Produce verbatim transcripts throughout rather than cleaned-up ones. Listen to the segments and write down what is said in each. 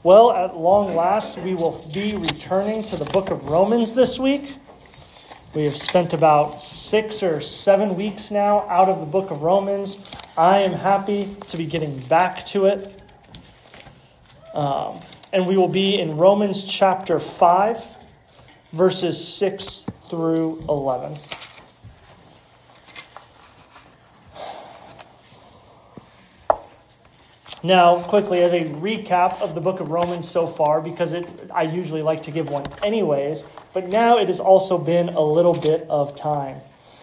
Well, at long last, we will be returning to the book of Romans this week. We have spent about six or seven weeks now out of the book of Romans. I am happy to be getting back to it. Um, and we will be in Romans chapter five, verses six through eleven. Now, quickly, as a recap of the book of Romans so far, because it, I usually like to give one anyways, but now it has also been a little bit of time.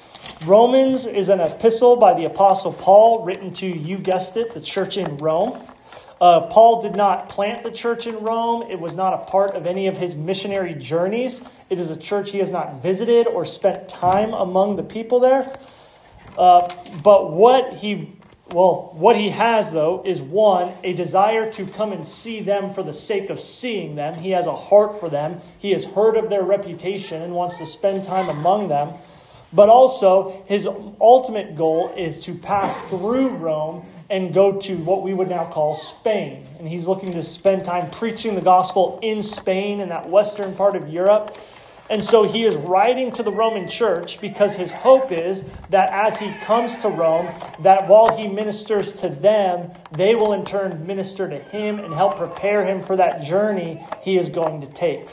Romans is an epistle by the Apostle Paul written to, you guessed it, the church in Rome. Uh, Paul did not plant the church in Rome. It was not a part of any of his missionary journeys. It is a church he has not visited or spent time among the people there. Uh, but what he... Well, what he has, though, is one, a desire to come and see them for the sake of seeing them. He has a heart for them. He has heard of their reputation and wants to spend time among them. But also, his ultimate goal is to pass through Rome and go to what we would now call Spain. And he's looking to spend time preaching the gospel in Spain, in that western part of Europe. And so he is writing to the Roman church because his hope is that as he comes to Rome, that while he ministers to them, they will in turn minister to him and help prepare him for that journey he is going to take.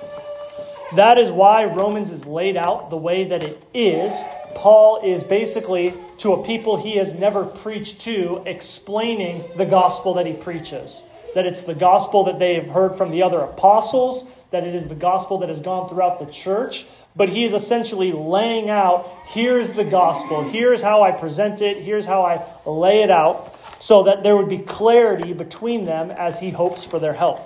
That is why Romans is laid out the way that it is. Paul is basically, to a people he has never preached to, explaining the gospel that he preaches. That it's the gospel that they have heard from the other apostles, that it is the gospel that has gone throughout the church, but he is essentially laying out, here's the gospel, here's how I present it, here's how I lay it out, so that there would be clarity between them as he hopes for their help.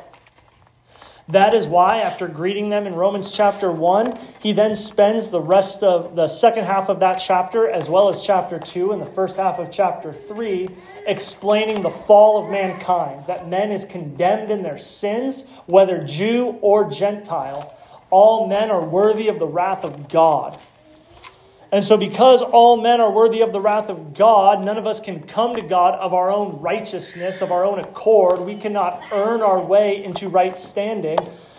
That is why, after greeting them in Romans chapter one, he then spends the rest of the second half of that chapter, as well as chapter two and the first half of chapter three, explaining the fall of mankind, that man is condemned in their sins, whether Jew or Gentile. All men are worthy of the wrath of God. And so because all men are worthy of the wrath of God, none of us can come to God of our own righteousness, of our own accord. We cannot earn our way into right standing.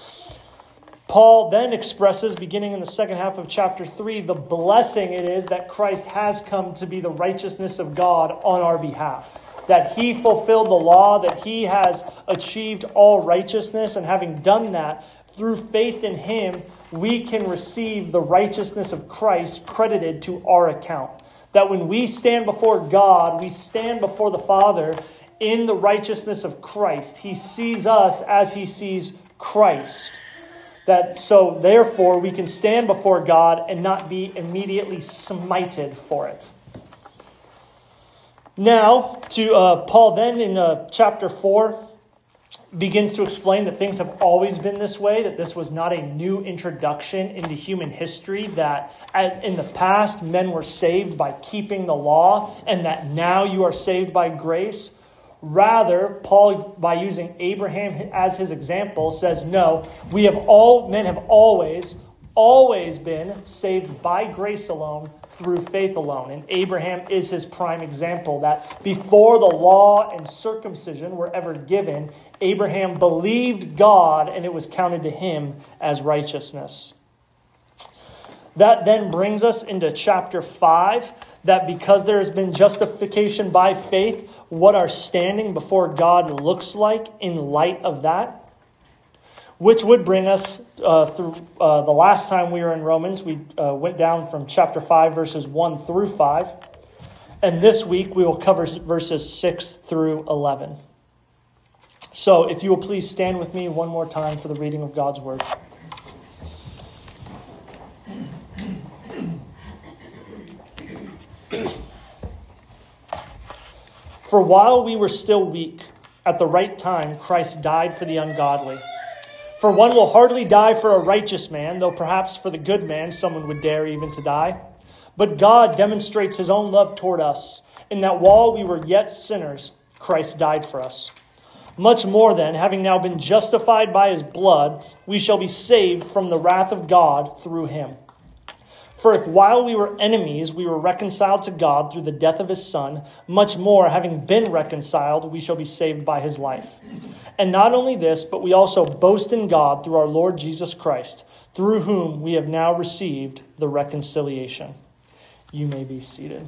Paul then expresses, beginning in the second half of chapter three, the blessing it is that Christ has come to be the righteousness of God on our behalf. That he fulfilled the law, that he has achieved all righteousness, and having done that, through faith in him, we can receive the righteousness of Christ credited to our account. That when we stand before God, we stand before the Father in the righteousness of Christ. He sees us as he sees Christ. That so therefore we can stand before God and not be immediately smited for it. Now, to uh, Paul then in uh, chapter four, begins to explain that things have always been this way, that this was not a new introduction into human history, that in the past men were saved by keeping the law, and that now you are saved by grace. Rather, Paul, by using Abraham as his example, says, no, we have all, men have always, always been saved by grace alone, through faith alone. And Abraham is his prime example, that before the law and circumcision were ever given, Abraham believed God and it was counted to him as righteousness. That then brings us into chapter five, that because there has been justification by faith, what our standing before God looks like in light of that. Which would bring us uh, through uh, the last time we were in Romans. We uh, went down from chapter five, verses one through five. And this week we will cover verses six through eleven. So if you will please stand with me one more time for the reading of God's word. For while we were still weak, at the right time Christ died for the ungodly. For one will hardly die for a righteous man, though perhaps for the good man someone would dare even to die. But God demonstrates his own love toward us, in that while we were yet sinners, Christ died for us. Much more then, having now been justified by his blood, we shall be saved from the wrath of God through him. For if while we were enemies, we were reconciled to God through the death of his Son, much more, having been reconciled, we shall be saved by his life. And not only this, but we also boast in God through our Lord Jesus Christ, through whom we have now received the reconciliation. You may be seated.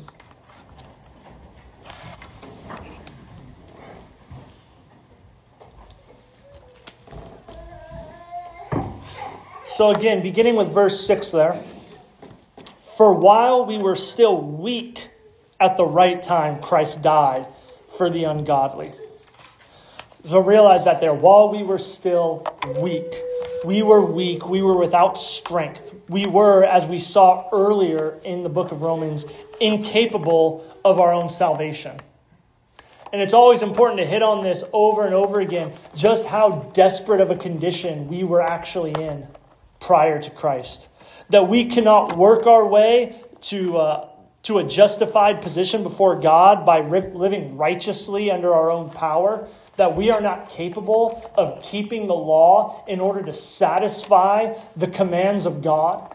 So again, beginning with verse six there. For while we were still weak, at the right time, Christ died for the ungodly. So realize that there, while we were still weak, we were weak, we were without strength. We were, as we saw earlier in the book of Romans, incapable of our own salvation. And it's always important to hit on this over and over again, just how desperate of a condition we were actually in prior to Christ. That we cannot work our way to uh, to a justified position before God by ri- living righteously under our own power. That we are not capable of keeping the law in order to satisfy the commands of God.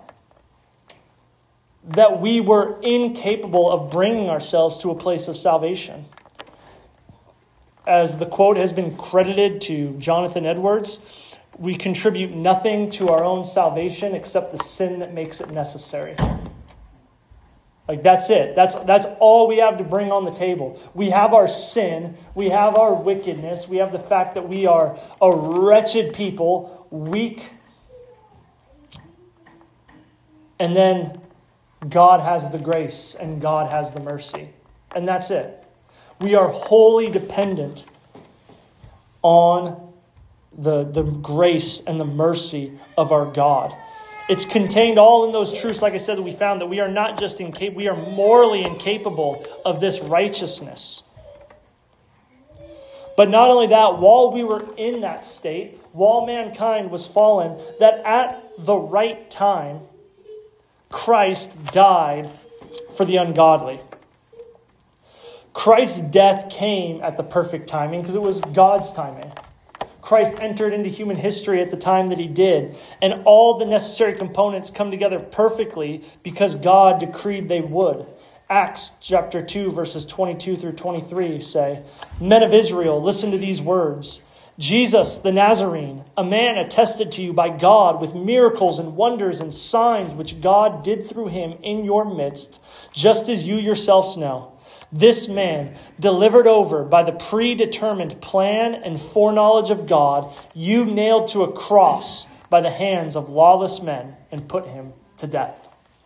That we were incapable of bringing ourselves to a place of salvation. As the quote has been credited to Jonathan Edwards, we contribute nothing to our own salvation except the sin that makes it necessary. Like that's it. That's that's all we have to bring on the table. We have our sin. We have our wickedness. We have the fact that we are a wretched people, weak. And then God has the grace and God has the mercy. And that's it. We are wholly dependent on the, the grace and the mercy of our God. It's contained all in those truths, like I said, that we found that we are not just incapable, we are morally incapable of this righteousness. But not only that, while we were in that state, while mankind was fallen, that at the right time, Christ died for the ungodly. Christ's death came at the perfect timing because it was God's timing. Christ entered into human history at the time that he did. And all the necessary components come together perfectly because God decreed they would. Acts chapter two, verses twenty-two through twenty-three say, Men of Israel, listen to these words. Jesus the Nazarene, a man attested to you by God with miracles and wonders and signs which God did through him in your midst, just as you yourselves know. This man, delivered over by the predetermined plan and foreknowledge of God, you nailed to a cross by the hands of lawless men and put him to death.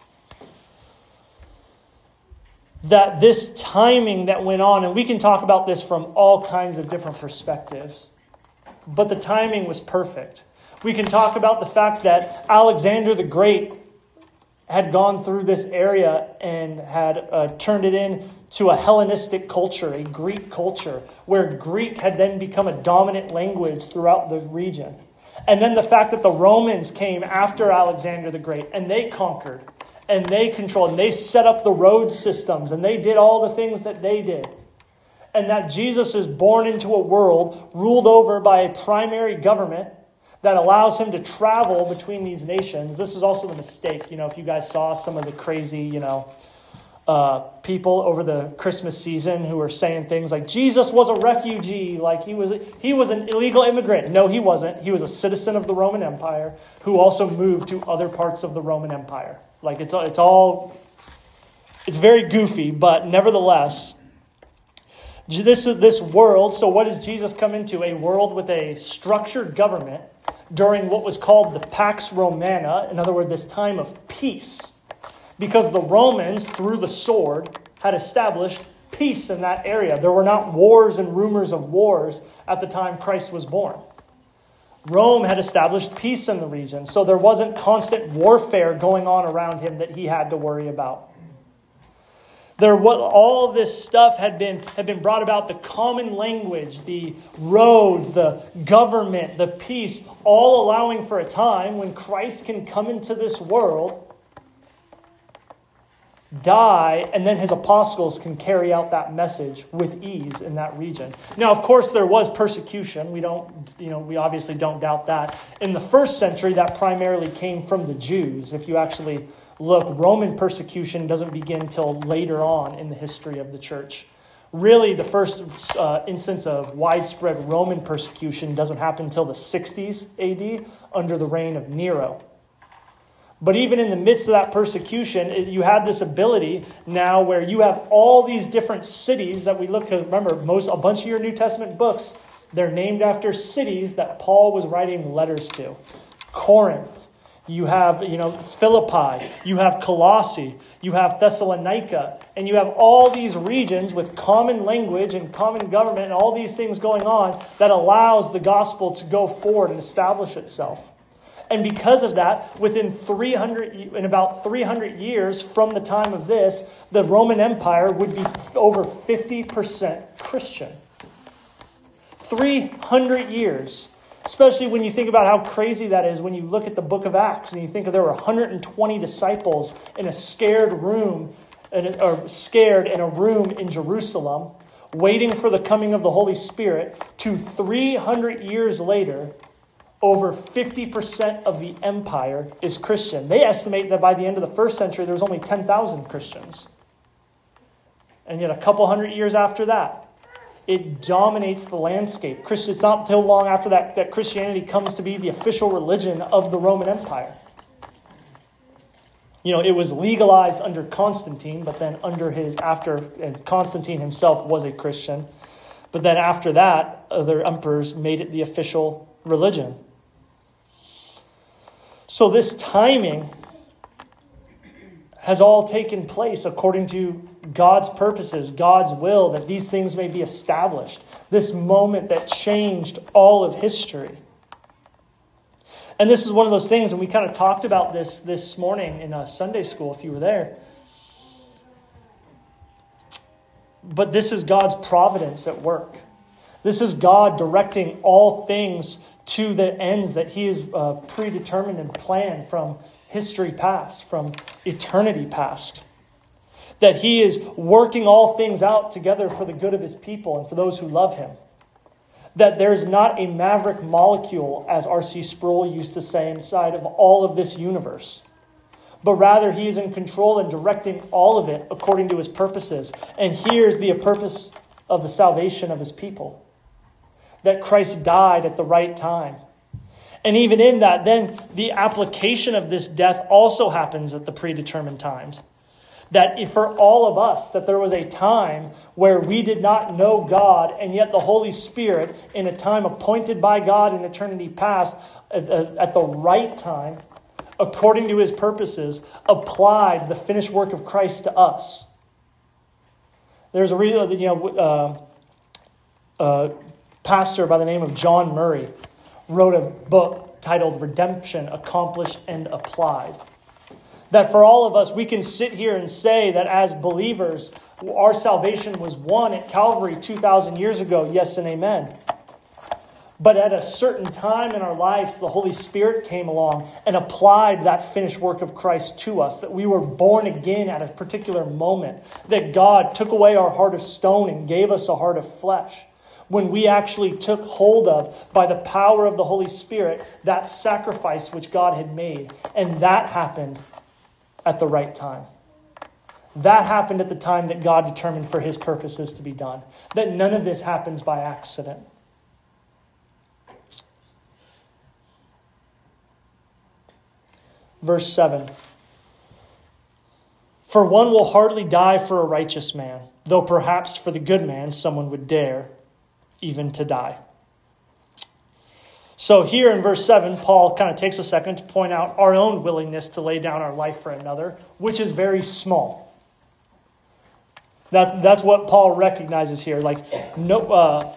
That this timing that went on, and we can talk about this from all kinds of different perspectives, but the timing was perfect. We can talk about the fact that Alexander the Great had gone through this area and had uh, turned it in to a Hellenistic culture, a Greek culture, where Greek had then become a dominant language throughout the region. And then the fact that the Romans came after Alexander the Great, and they conquered, and they controlled, and they set up the road systems, and they did all the things that they did. And that Jesus is born into a world ruled over by a primary government that allows him to travel between these nations. This is also the mistake. You know, if you guys saw some of the crazy, you know, uh, people over the Christmas season who were saying things like Jesus was a refugee, like he was he was an illegal immigrant. No, he wasn't. He was a citizen of the Roman Empire who also moved to other parts of the Roman Empire. Like it's it's all it's very goofy, but nevertheless, this this world. So what does Jesus come into? A world with a structured government during what was called the Pax Romana, in other words, this time of peace. Because the Romans, through the sword, had established peace in that area. There were not wars and rumors of wars at the time Christ was born. Rome had established peace in the region, so there wasn't constant warfare going on around him that he had to worry about. There, what all of this stuff had been had been brought about, the common language, the roads, the government, the peace, all allowing for a time when Christ can come into this world, die, and then his apostles can carry out that message with ease in that region. Now, of course, there was persecution. We don't, you know, we obviously don't doubt that. In the first century, that primarily came from the Jews. If you actually look, Roman persecution doesn't begin till later on in the history of the church. Really, the first uh, instance of widespread Roman persecution doesn't happen until the sixties A D under the reign of Nero. But even in the midst of that persecution, it, you have this ability now where you have all these different cities that we look, because remember, most a bunch of your New Testament books, they're named after cities that Paul was writing letters to. Corinth, you have, you know, Philippi, you have Colossae, you have Thessalonica, and you have all these regions with common language and common government and all these things going on that allows the gospel to go forward and establish itself. And because of that, within three hundred, in about three hundred years from the time of this, the Roman Empire would be over fifty percent Christian. three hundred years. Especially when you think about how crazy that is when you look at the book of Acts and you think there were one hundred twenty disciples in a scared room, or scared in a room in Jerusalem, waiting for the coming of the Holy Spirit, to three hundred years later, over fifty percent of the empire is Christian. They estimate that by the end of the first century, there was only ten thousand Christians. And yet a couple hundred years after that, it dominates the landscape. It's not until long after that that Christianity comes to be the official religion of the Roman Empire. You know, it was legalized under Constantine, but then under his, after, and Constantine himself was a Christian. But then after that, other emperors made it the official religion. So this timing has all taken place according to God's purposes, God's will, that these things may be established. This moment that changed all of history. And this is one of those things, and we kind of talked about this this morning in a Sunday school, if you were there. But this is God's providence at work. This is God directing all things to the ends that he has uh, predetermined and planned from history past, from eternity past. That he is working all things out together for the good of his people and for those who love him. That there's not a maverick molecule, as R C Sproul used to say, inside of all of this universe. But rather he is in control and directing all of it according to his purposes. And here's the purpose of the salvation of his people. That Christ died at the right time. And even in that, then the application of this death also happens at the predetermined times. That if for all of us, that there was a time where we did not know God, and yet the Holy Spirit, in a time appointed by God in eternity past, at, at the right time, according to his purposes, applied the finished work of Christ to us. There's a real, you know, uh, uh, pastor by the name of John Murray wrote a book titled Redemption Accomplished and Applied. That for all of us, we can sit here and say that as believers, our salvation was won at Calvary two thousand years ago. Yes and amen. But at a certain time in our lives, the Holy Spirit came along and applied that finished work of Christ to us. That we were born again at a particular moment. That God took away our heart of stone and gave us a heart of flesh. When we actually took hold of, by the power of the Holy Spirit, that sacrifice which God had made. And that happened at the right time. That happened at the time that God determined for his purposes to be done. That none of this happens by accident. Verse seven. For one will hardly die for a righteous man, though perhaps for the good man someone would dare even to die. So here in verse seven, Paul kind of takes a second to point out our own willingness to lay down our life for another, which is very small. That, that's what Paul recognizes here. Like, no, uh,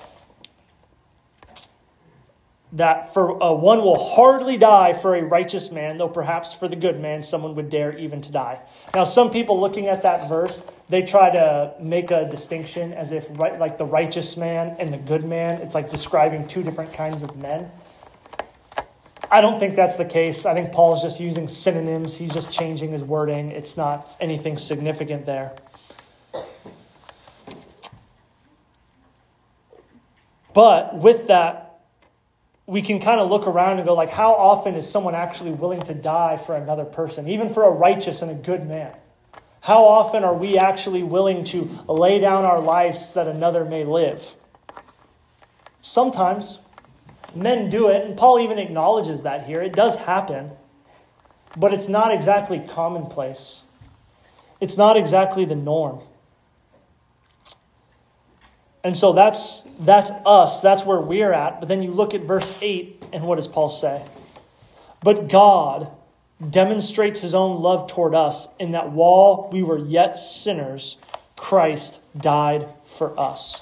that for uh, one will hardly die for a righteous man, though perhaps for the good man someone would dare even to die. Now, some people looking at that verse, they try to make a distinction as if right, like the righteous man and the good man, it's like describing two different kinds of men. I don't think that's the case. I think Paul's just using synonyms. He's just changing his wording. It's not anything significant there. But with that, we can kind of look around and go like, how often is someone actually willing to die for another person, even for a righteous and a good man? How often are we actually willing to lay down our lives that another may live? Sometimes. Men do it, and Paul even acknowledges that here. It does happen, but it's not exactly commonplace. It's not exactly the norm. And so that's that's us. That's where we're at. But then you look at verse eight, and what does Paul say? But God demonstrates his own love toward us in that while we were yet sinners, Christ died for us.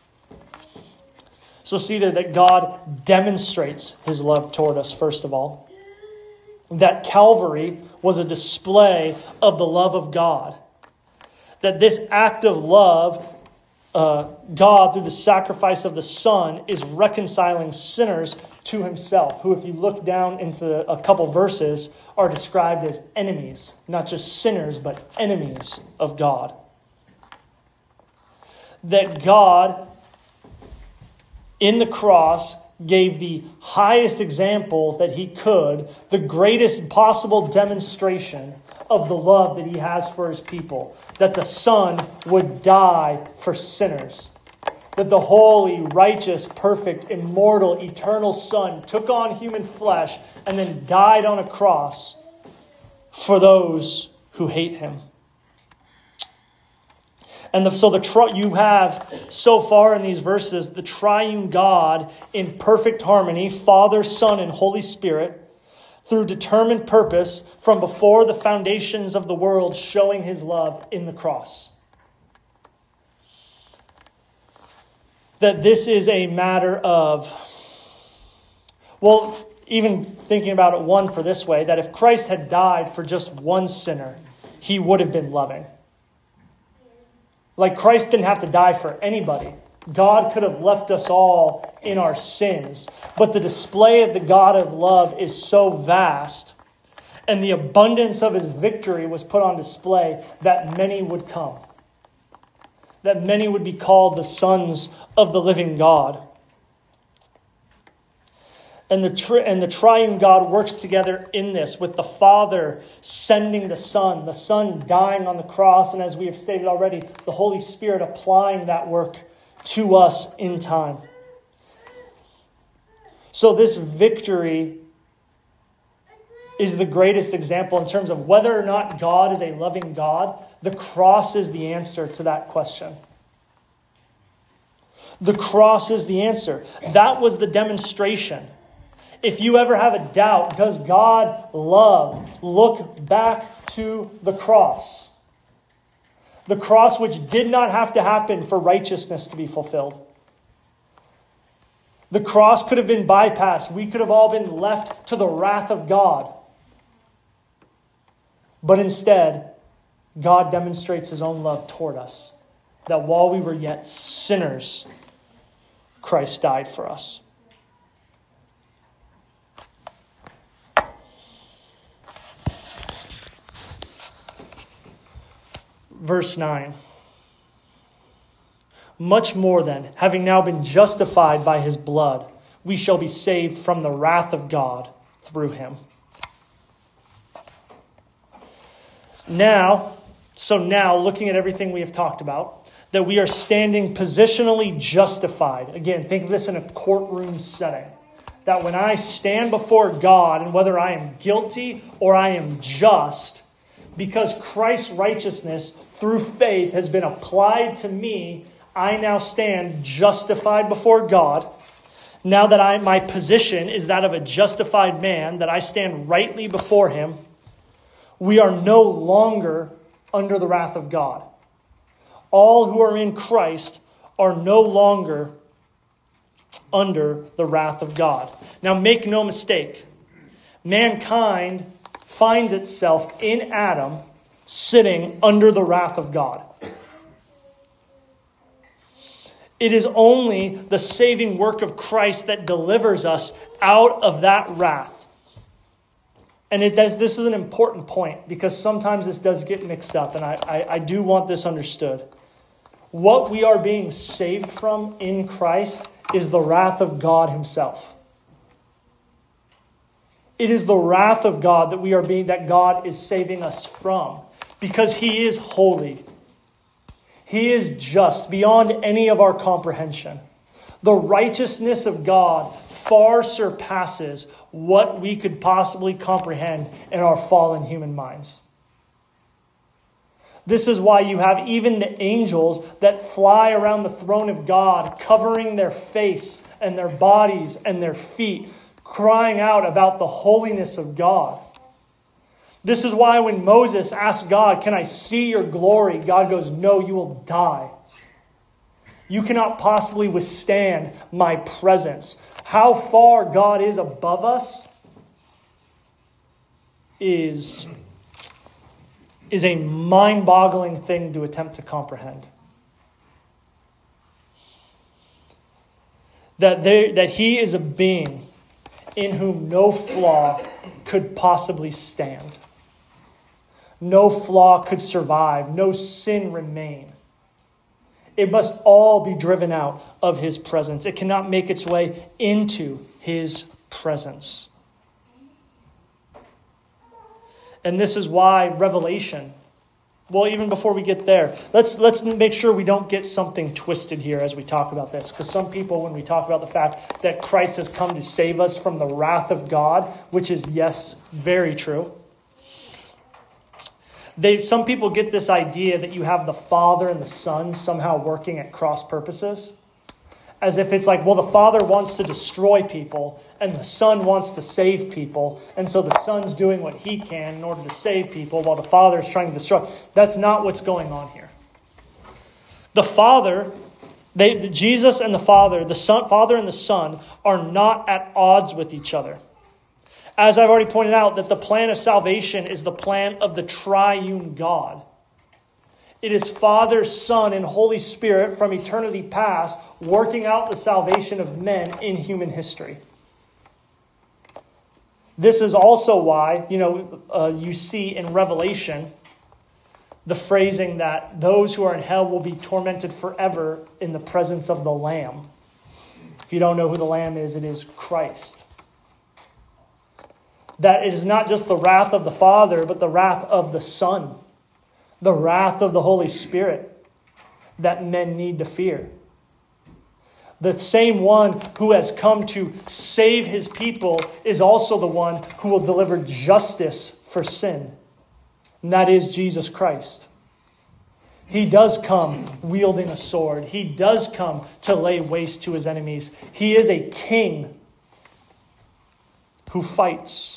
So see there that God demonstrates his love toward us, first of all. That Calvary was a display of the love of God. That this act of love, uh, God, through the sacrifice of the Son, is reconciling sinners to himself, who, if you look down into a couple verses, are described as enemies. Not just sinners, but enemies of God. That God, in the cross, gave the highest example that he could, the greatest possible demonstration of the love that he has for his people. That the Son would die for sinners. That the holy, righteous, perfect, immortal, eternal Son took on human flesh and then died on a cross for those who hate him. And the, so the tri- you have so far in these verses the triune God in perfect harmony, Father, Son, and Holy Spirit, through determined purpose from before the foundations of the world, showing his love in the cross. That this is a matter of, well, even thinking about it one for this way, that if Christ had died for just one sinner, he would have been loving. Like Christ didn't have to die for anybody. God could have left us all in our sins. But the display of the God of love is so vast, and the abundance of his victory was put on display, that many would come. That many would be called the sons of the living God. And the, tri- and the triune God works together in this, with the Father sending the Son, the Son dying on the cross, and as we have stated already, the Holy Spirit applying that work to us in time. So this victory is the greatest example in terms of whether or not God is a loving God. The cross is the answer to that question. The cross is the answer. That was the demonstration. If you ever have a doubt, does God love? Look back to the cross. The cross which did not have to happen for righteousness to be fulfilled. The cross could have been bypassed. We could have all been left to the wrath of God. But instead, God demonstrates his own love toward us. That while we were yet sinners, Christ died for us. Verse nine. Much more then, having now been justified by his blood, we shall be saved from the wrath of God through him. Now, so now, looking at everything we have talked about, that we are standing positionally justified. Again, think of this in a courtroom setting. That when I stand before God, and whether I am guilty or I am just, because Christ's righteousness through faith has been applied to me, I now stand justified before God. Now that I, my position is that of a justified man, that I stand rightly before him, we are no longer under the wrath of God. All who are in Christ are no longer under the wrath of God. Now make no mistake, mankind finds itself in Adam sitting under the wrath of God. It is only the saving work of Christ that delivers us out of that wrath. And it does, this is an important point, because sometimes this does get mixed up, and I, I, I do want this understood. What we are being saved from in Christ is the wrath of God himself. It is the wrath of God that we are being, that God is saving us from. because he is holy. He is just beyond any of our comprehension. The righteousness of God far surpasses what we could possibly comprehend in our fallen human minds. This is why you have even the angels that fly around the throne of God, covering their face and their bodies and their feet, crying out about the holiness of God. This is why when Moses asked God, "Can I see your glory?" God goes, "No, you will die. You cannot possibly withstand my presence." How far God is above us is, is a mind-boggling thing to attempt to comprehend. That, there, that he is a being in whom no flaw could possibly stand. No flaw could survive. No sin remain. It must all be driven out of his presence. It cannot make its way into his presence. And this is why Revelation, well, even before we get there, let's let's make sure we don't get something twisted here as we talk about this. Because some people, when we talk about the fact that Christ has come to save us from the wrath of God, which is, yes, very true. They, some people get this idea that you have the Father and the Son somehow working at cross purposes. As if it's like, well, the Father wants to destroy people and the Son wants to save people. And so the Son's doing what he can in order to save people while the Father is trying to destroy. That's not what's going on here. The Father, they, Jesus and the Father, the Son, Father and the Son are not at odds with each other. As I've already pointed out, that the plan of salvation is the plan of the triune God. It is Father, Son, and Holy Spirit from eternity past working out the salvation of men in human history. This is also why, you know, uh, you see in Revelation the phrasing that those who are in hell will be tormented forever in the presence of the Lamb. If you don't know who the Lamb is, it is Christ. That it is not just the wrath of the Father, but the wrath of the Son. The wrath of the Holy Spirit that men need to fear. The same one who has come to save his people is also the one who will deliver justice for sin. And that is Jesus Christ. He does come wielding a sword. He does come to lay waste to his enemies. He is a king who fights.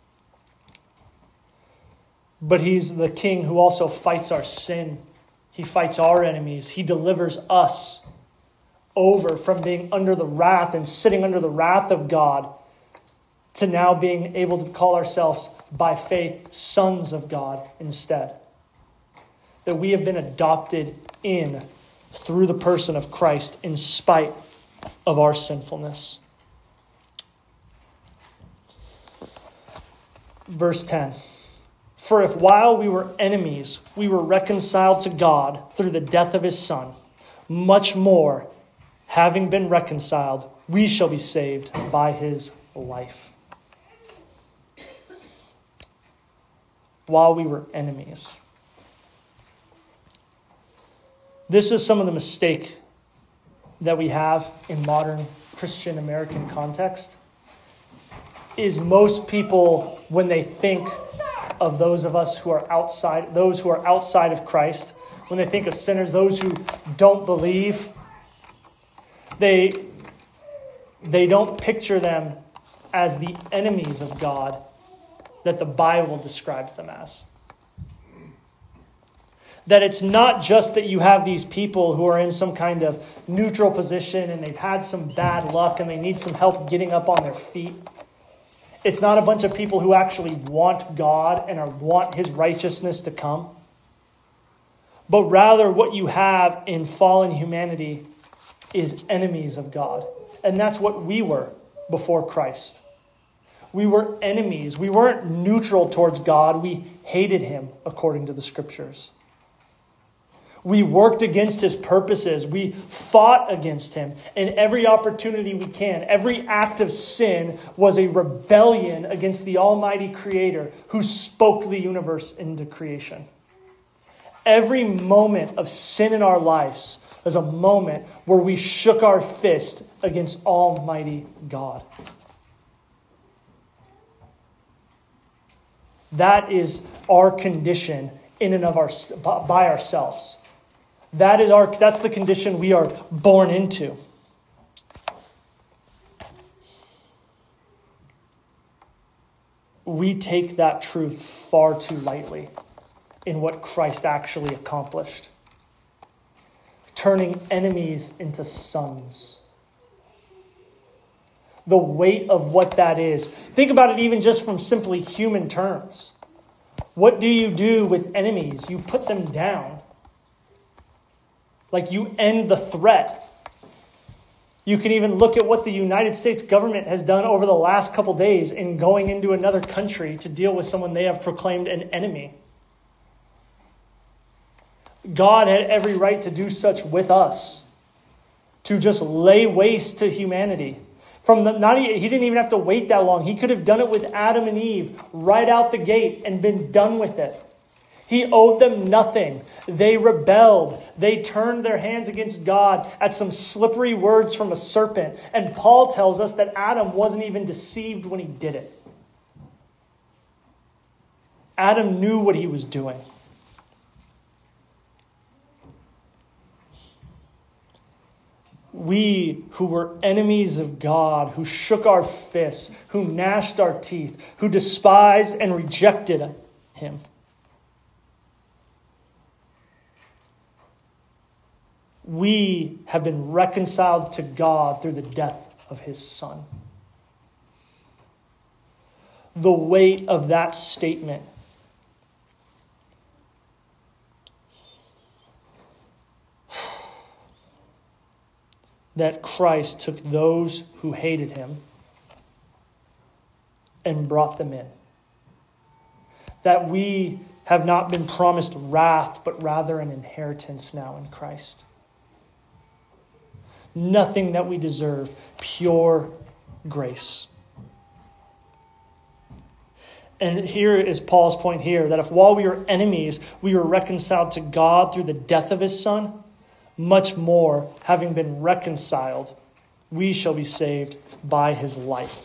But he's the king who also fights our sin. He fights our enemies. He delivers us over from being under the wrath and sitting under the wrath of God to now being able to call ourselves by faith sons of God instead. That we have been adopted in through the person of Christ in spite of our sinfulness. Verse ten. For if while we were enemies, we were reconciled to God through the death of his Son, much more, having been reconciled, we shall be saved by his life. While we were enemies. This is some of the mistake that we have in modern Christian American context. Is most people, when they think of those of us who are outside, those who are outside of Christ, when they think of sinners, those who don't believe, they, they don't picture them as the enemies of God that the Bible describes them as. That it's not just that you have these people who are in some kind of neutral position and they've had some bad luck and they need some help getting up on their feet. It's not a bunch of people who actually want God and are, want his righteousness to come. But rather what you have in fallen humanity is enemies of God. And that's what we were before Christ. We were enemies. We weren't neutral towards God. We hated him according to the scriptures. We worked against his purposes. We fought against him. And every opportunity we can, every act of sin was a rebellion against the Almighty Creator who spoke the universe into creation. Every moment of sin in our lives is a moment where we shook our fist against Almighty God. That is our condition in and of our by ourselves. That is our that's the condition we are born into. We take that truth far too lightly in what Christ actually accomplished. Turning enemies into sons. The weight of what that is. Think about it even just from simply human terms. What do you do with enemies? You put them down. Like you end the threat. You can even look at what the United States government has done over the last couple days in going into another country to deal with someone they have proclaimed an enemy. God had every right to do such with us. To just lay waste to humanity. From the, not, he didn't even have to wait that long. He could have done it with Adam and Eve right out the gate and been done with it. He owed them nothing. They rebelled. They turned their hands against God at some slippery words from a serpent. And Paul tells us that Adam wasn't even deceived when he did it. Adam knew what he was doing. We who were enemies of God, who shook our fists, who gnashed our teeth, who despised and rejected him. We have been reconciled to God through the death of his Son. The weight of that statement that Christ took those who hated him and brought them in. That we have not been promised wrath, but rather an inheritance now in Christ. Nothing that we deserve, pure grace. And here is Paul's point here, that if while we were enemies, we were reconciled to God through the death of his Son, much more, having been reconciled, we shall be saved by his life.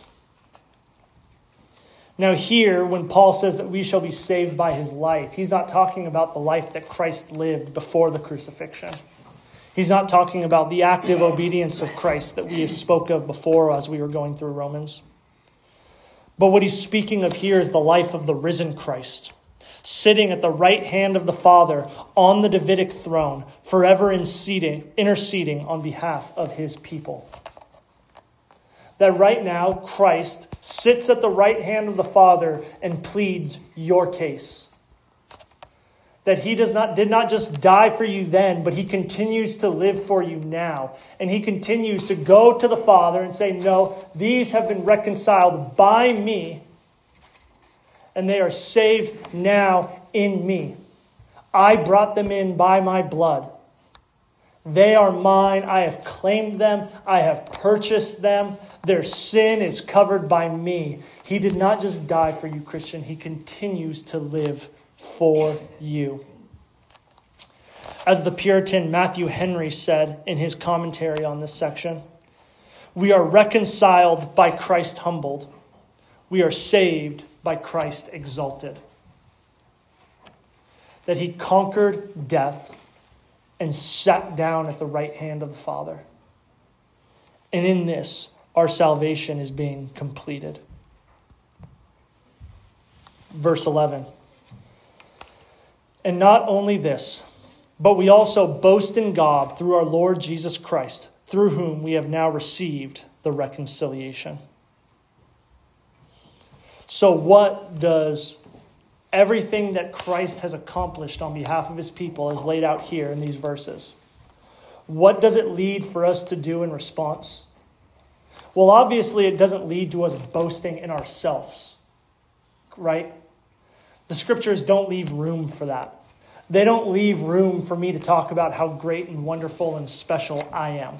Now here, when Paul says that we shall be saved by his life, he's not talking about the life that Christ lived before the crucifixion. He's not talking about the active obedience of Christ that we spoke of before as we were going through Romans. But what he's speaking of here is the life of the risen Christ, sitting at the right hand of the Father on the Davidic throne, forever interceding, interceding on behalf of his people. That right now, Christ sits at the right hand of the Father and pleads your case. That he does not did not just die for you then, but he continues to live for you now. And he continues to go to the Father and say, no, these have been reconciled by me, and they are saved now in me. I brought them in by my blood. They are mine. I have claimed them. I have purchased them. Their sin is covered by me. He did not just die for you, Christian. He continues to live for you. As the Puritan Matthew Henry said in his commentary on this section, we are reconciled by Christ humbled. We are saved by Christ exalted. That he conquered death and sat down at the right hand of the Father. And in this, our salvation is being completed. Verse eleven. And not only this, but we also boast in God through our Lord Jesus Christ, through whom we have now received the reconciliation. So what does everything that Christ has accomplished on behalf of his people is laid out here in these verses? What does it lead for us to do in response? Well, obviously it doesn't lead to us boasting in ourselves, right? The scriptures don't leave room for that. They don't leave room for me to talk about how great and wonderful and special I am.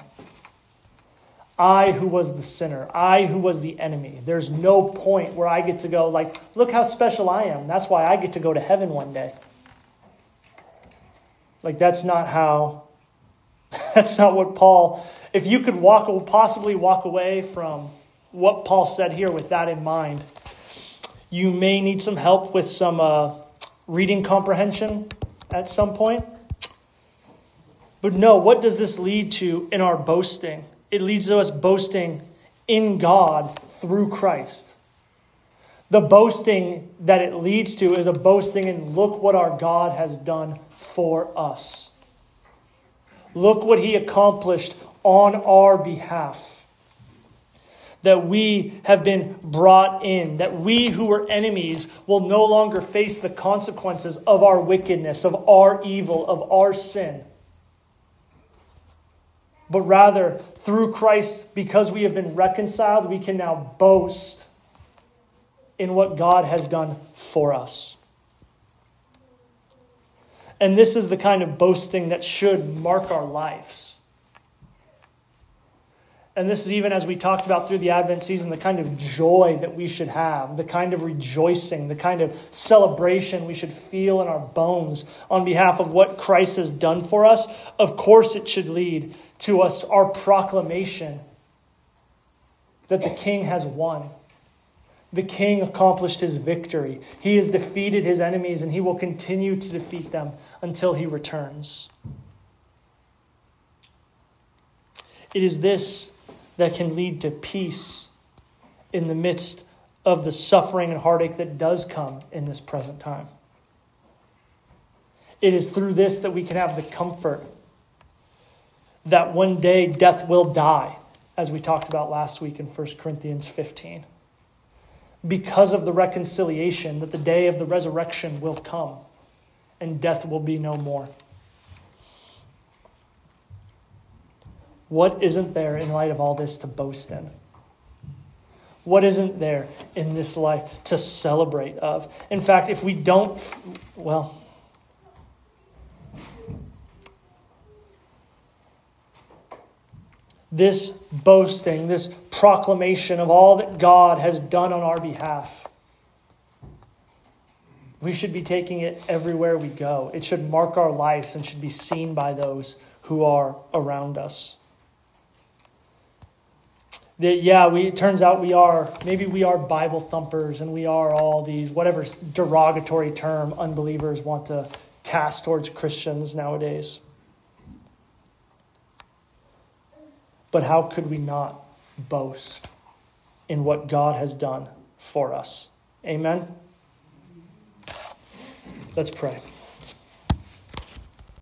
I who was the sinner, I who was the enemy. There's no point where I get to go like, look how special I am. That's why I get to go to heaven one day. Like, that's not how, that's not what Paul, if you could walk, possibly walk away from what Paul said here with that in mind, you may need some help with some uh, reading comprehension at some point. But no, what does this lead to in our boasting? It leads to us boasting in God through Christ. The boasting that it leads to is a boasting in look what our God has done for us. Look what he accomplished on our behalf. That we have been brought in, that we who were enemies will no longer face the consequences of our wickedness, of our evil, of our sin. But rather, through Christ, because we have been reconciled, we can now boast in what God has done for us. And this is the kind of boasting that should mark our lives. And this is even as we talked about through the Advent season, the kind of joy that we should have, the kind of rejoicing, the kind of celebration we should feel in our bones on behalf of what Christ has done for us. Of course, it should lead to us our proclamation that the King has won. The King accomplished his victory. He has defeated his enemies, and he will continue to defeat them until he returns. It is this that can lead to peace in the midst of the suffering and heartache that does come in this present time. It is through this that we can have the comfort that one day death will die, as we talked about last week in First Corinthians fifteen. Because of the reconciliation, that the day of the resurrection will come and death will be no more. What isn't there in light of all this to boast in? What isn't there in this life to celebrate of? In fact, if we don't, well, this boasting, this proclamation of all that God has done on our behalf, we should be taking it everywhere we go. It should mark our lives and should be seen by those who are around us. That, yeah, we, it turns out we are, maybe we are Bible thumpers and we are all these, whatever derogatory term unbelievers want to cast towards Christians nowadays. But how could we not boast in what God has done for us? Amen? Let's pray.